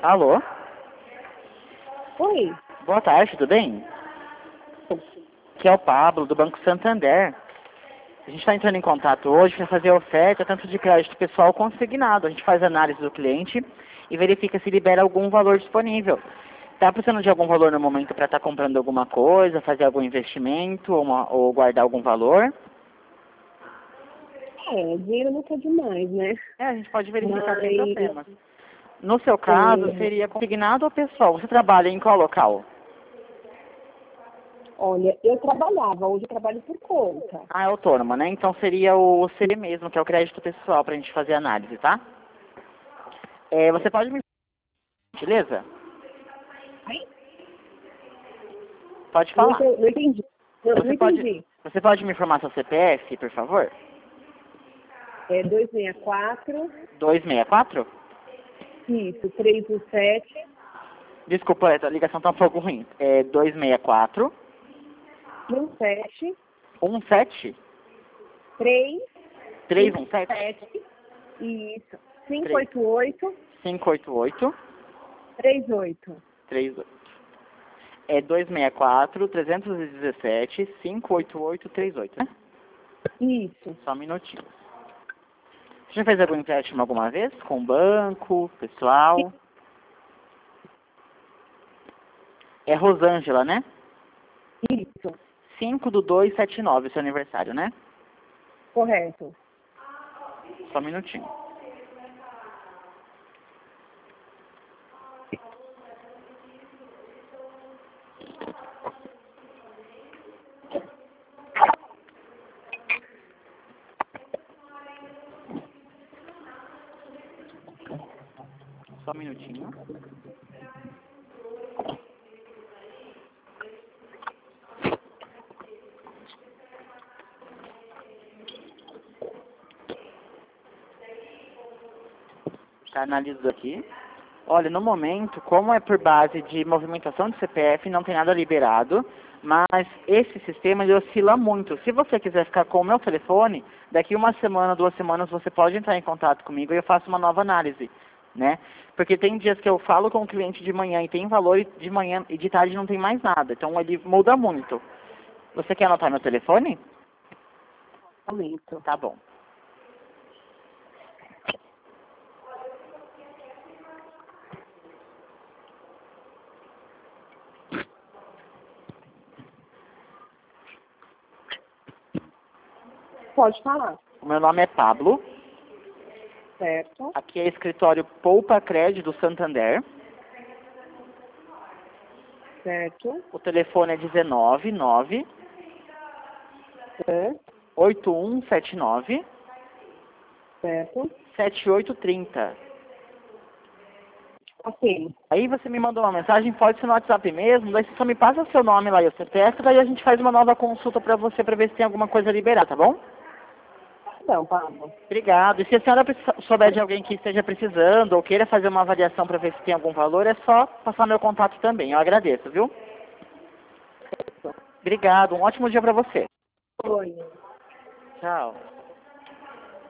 Alô? Oi. Boa tarde, tudo bem? Aqui é o Pablo, do Banco Santander. A gente está entrando em contato hoje para fazer a oferta tanto de crédito pessoal consignado. A gente faz análise do cliente e verifica se libera algum valor disponível. Está precisando de algum valor no momento para estar comprando alguma coisa, fazer algum investimento ou guardar algum valor? Dinheiro nunca é demais, né? A gente pode verificar sem Mas, problemas. No seu caso, seria consignado ou pessoal? Você trabalha em qual local? olha, eu trabalhava, hoje eu trabalho por conta. Ah, é autônoma, né? Então seria o CD mesmo, que é o crédito pessoal, para a gente fazer a análise, tá? Você pode me... Beleza? Aí? Pode Não, falar. não entendi. Não entendi. Você pode me informar seu CPF, por favor? É 264, 264? isso, 317, Desculpa, a ligação tá um pouco ruim. 264, 17, 17, 3, 317, isso, 588, 588, 38. 38. 264, 317, 58838, né? Isso. Só um minutinho. Você já fez algum empréstimo alguma vez? Com banco, pessoal? É Rosângela, né? Isso, 5/2/79, seu aniversário, né? correto. Só um minutinho. Só um minutinho. Tá analisando aqui. Olha, no momento, como é por base de movimentação de CPF, não tem nada liberado, mas esse sistema ele oscila muito. Se você quiser ficar com o meu telefone, daqui uma semana, 2 semanas, você pode entrar em contato comigo e eu faço uma nova análise, né? Porque tem dias que eu falo com o cliente de manhã e tem valor e de manhã e de tarde não tem mais nada. Então ele muda muito. Você quer anotar meu telefone? Aumento. Tá bom. Pode falar. O meu nome é Pablo. Certo, Aqui é escritório Poupa Crédito do Santander. certo, O telefone é 199 certo, 8179 certo. 7830. Ok, Aí você me mandou uma mensagem, pode ser no WhatsApp mesmo, daí você só me passa o seu nome lá e o CPF, daí a gente faz uma nova consulta pra você pra ver se tem alguma coisa liberada, tá bom? então, Pablo. Obrigado. E se a senhora souber de alguém que esteja precisando ou queira fazer uma avaliação pra ver se tem algum valor, é só passar meu contato também. Eu agradeço, viu? Obrigado. Um ótimo dia pra você. Oi. Tchau.